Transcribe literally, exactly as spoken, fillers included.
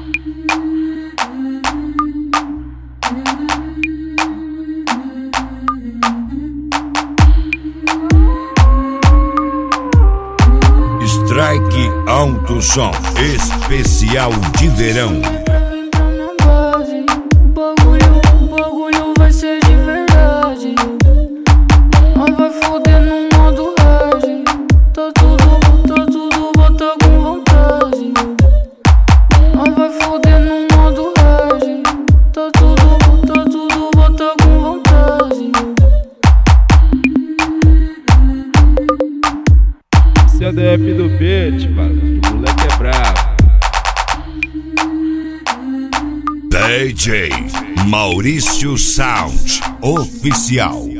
Strike Alto Som especial de verão. O bagulho, o bagulho vai ser de verdade. Nós vai foder no modo hard. Tá tudo, tá tudo, bota com vontade. Nós vai foder no modo hard. Tá tudo, tá tudo, bota com vontade. Esse é o D F do beat, mano. O moleque é brabo. D J Maurício Sound Oficial.